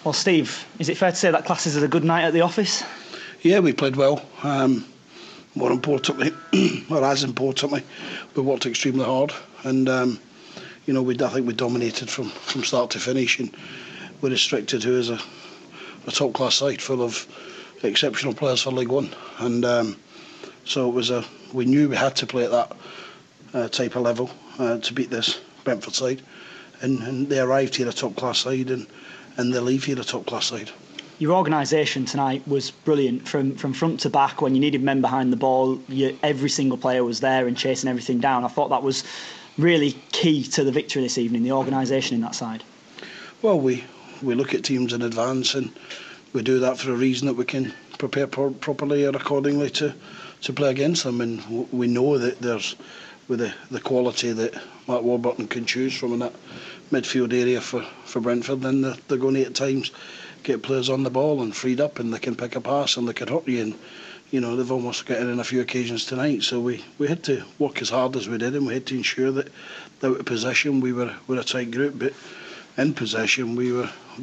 Well, Steve, is it fair to say that classes as a good night at the office? Yeah, we played well. More importantly, or as importantly, we worked extremely hard, and I think we dominated from start to finish, and we restricted who is a top class side full of exceptional players for League One, and so it was we knew we had to play at that type of level to beat this Brentford side, and they arrived here a top class side, and they leave here a top class side. Your organisation tonight was brilliant from front to back. When you needed men behind the ball, every single player was there and chasing everything down. I thought that was really key to the victory this evening, the organisation in that side. Well, we look at teams in advance, and we do that for a reason, that we can prepare properly or accordingly to play against them. And we know that there's, with the quality that Mark Warburton can choose from in that midfield area for Brentford, then they're going to at times get players on the ball and freed up, and they can pick a pass and they can hurt you, and they've almost got it in a few occasions tonight. So we had to work as hard as we did, and we had to ensure that out of possession we're a tight group, but in possession we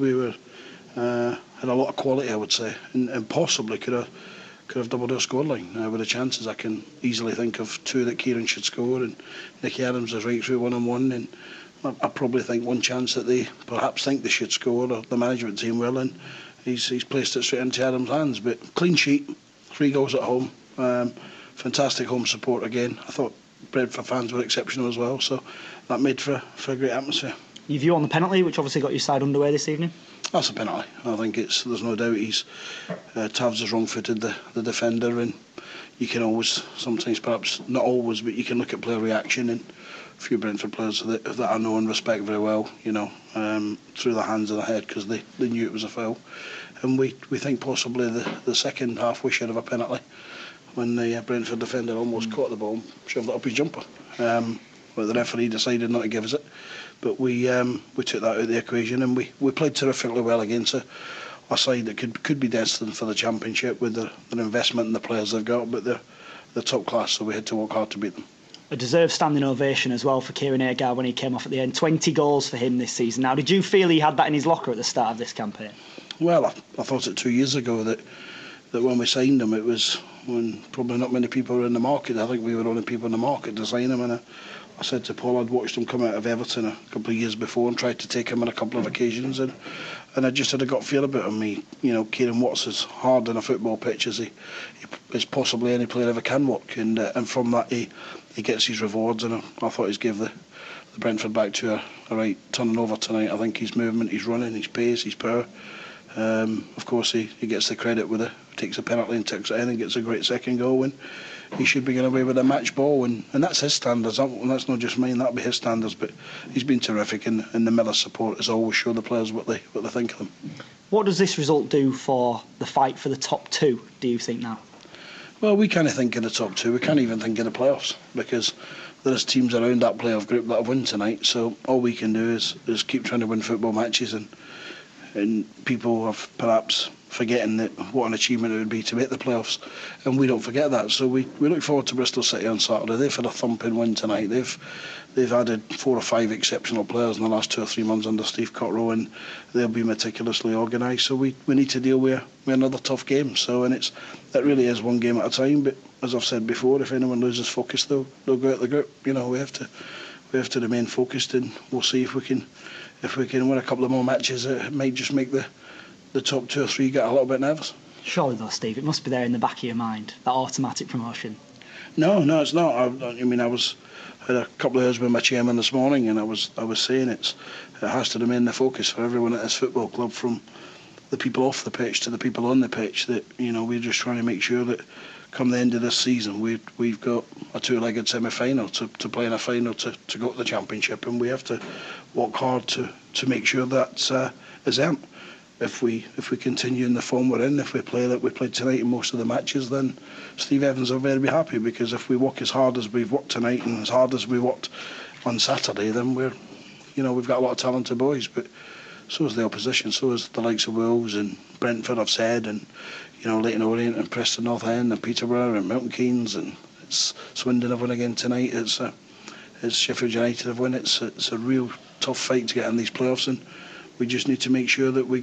had a lot of quality, I would say, and possibly could have doubled our scoreline with the chances. I can easily think of two that Kieran should score, and Nicky Adams is right through 1-on-1, and I probably think one chance that they perhaps think they should score, or the management team will, and he's placed it straight into Adams' hands. But clean sheet, 3 goals at home, fantastic home support again. I thought Brentford fans were exceptional as well, so that made for a great atmosphere. Your view on the penalty, which obviously got your side underway this evening? That's a penalty. I think there's no doubt Tavs has wrong-footed the defender, and you can always, sometimes perhaps not always, but you can look at player reaction, and a few Brentford players that I know and respect very well, through the hands of the head, because they knew it was a foul. And we think possibly the second half we should have a penalty, when the Brentford defender almost caught the ball and shoved it up his jumper. But the referee decided not to give us it. But we took that out of the equation, and we played terrifically well against a side that could be destined for the Championship with their investment in the players they've got, but they're top class, so we had to work hard to beat them. A deserved standing ovation as well for Kieran Agar when he came off at the end. 20 goals for him this season. Now, did you feel he had that in his locker at the start of this campaign? Well, I thought it 2 years ago that when we signed him, it was when probably not many people were in the market. I think we were the only people in the market to sign him, and I said to Paul, I'd watched him come out of Everton a couple of years before and tried to take him on a couple of occasions, and I just had a gut feel about him. Kieran Watts is hard on a football pitch as he is possibly any player ever can work, and from that he gets his rewards, and I thought he's gave the Brentford back to a right turning over tonight. I think his movement, his running, his pace, his power. Of course, he gets the credit with it. Takes a penalty and takes it in and gets a great second goal, and he should be getting away with a match ball, and that's his standards. That's not just mine, that'll be his standards, but he's been terrific, and the Miller support has always shown the players what they think of them. What does this result do for the fight for the top 2, do you think, now? Well, we can't think of the top 2, we can't even think of the playoffs, because there's teams around that playoff group that have won tonight, so all we can do is keep trying to win football matches, and people have perhaps forgetting that what an achievement it would be to make the playoffs, and we don't forget that. So we look forward to Bristol City on Saturday. They've had a thumping win tonight. They've added 4 or 5 exceptional players in the last 2 or 3 months under Steve Cotterill, and they'll be meticulously organised. So we need to deal with another tough game. So it really is one game at a time. But as I've said before, if anyone loses focus, they'll go out the group. We have to remain focused, and we'll see if we can win a couple of more matches. It might just make the top 2 or 3 get a little bit nervous. Surely though, Steve, it must be there in the back of your mind, that automatic promotion. No, it's not. I had a couple of hours with my chairman this morning, and I was saying it has to remain the focus for everyone at this football club, from the people off the pitch to the people on the pitch, that we're just trying to make sure that come the end of this season we've got a 2-legged semi-final to play in a final to go to the Championship, and we have to work hard to make sure that is earned. If we continue in the form we're in, if we play like we played tonight in most of the matches, then Steve Evans will very happy, because if we work as hard as we've worked tonight and as hard as we worked on Saturday, then we've got a lot of talented boys, but so is the opposition, so is the likes of Wolves and Brentford, I've said, and Leyton Orient and Preston North End and Peterborough and Milton Keynes, and it's Swindon have won again tonight. It's Sheffield United have won. It's a real tough fight to get in these playoffs, and we just need to make sure that we get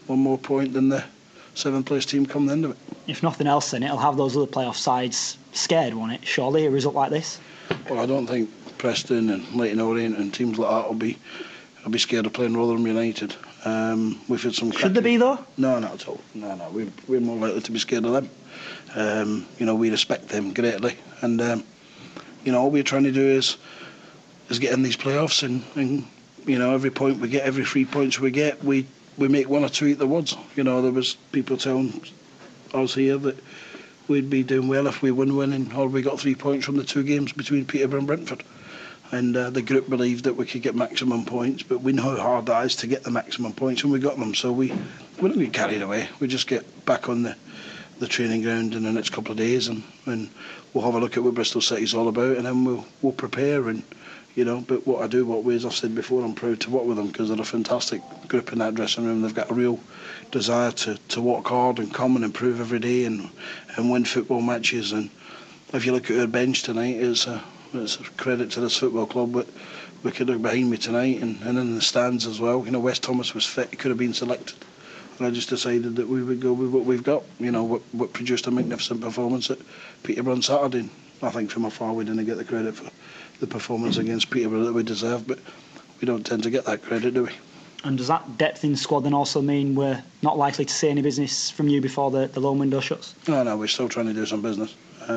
one more point than the 7th place team come the end of it. If nothing else, then it'll have those other playoff sides scared, won't it? Surely a result like this. Well, I don't think Preston and Leyton Orient and teams like that will be scared of playing Rotherham United. We've had some. Should they be though? No, not at all. No, we're more likely to be scared of them. We respect them greatly, and all we're trying to do is get in these playoffs, and every point we get, every 3 points we get, we make one or two eat the woods. There was people telling us here that we'd be doing well if we winning, or we got 3 points from the 2 games between Peterborough and Brentford. And the group believed that we could get maximum points, but we know how hard that is to get the maximum points, and we got them. So we don't get carried away. We just get back on the training ground in the next couple of days, and we'll have a look at what Bristol City's all about, and then we'll prepare. And but as I've said before, I'm proud to work with them because they're a fantastic group in that dressing room. They've got a real desire to work hard and come and improve every day and win football matches. And if you look at our bench tonight, it's a credit to this football club. But we could look behind me tonight and in the stands as well. Wes Thomas was fit; he could have been selected, and I just decided that we would go with what we've got. What produced a magnificent performance at Peterborough on Saturday. And I think from afar we didn't get the credit for the performance against Peterborough that we deserve, but we don't tend to get that credit, do we? And does that depth in squad then also mean we're not likely to see any business from you before the loan window shuts? No, we're still trying to do some business.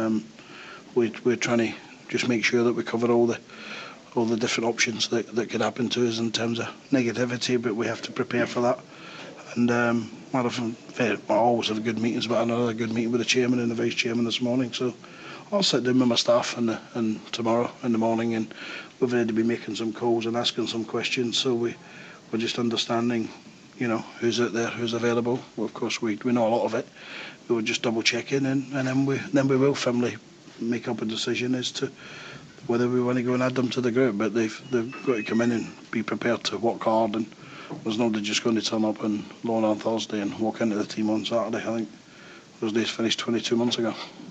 We're trying to just make sure that we cover all the different options that could happen to us in terms of negativity, but we have to prepare for that. And I always have good meetings, but another good meeting with the chairman and the vice chairman this morning. So I'll sit down with my staff and tomorrow in the morning, and we've already been making some calls and asking some questions. So we're just understanding, who's out there, who's available. Well, of course, we know a lot of it. We were just double checking, and then we will firmly make up a decision as to whether we want to go and add them to the group. But they've got to come in and be prepared to work hard, and there's nobody just going to turn up and loan on Thursday and walk into the team on Saturday. I think those days finished 22 months ago.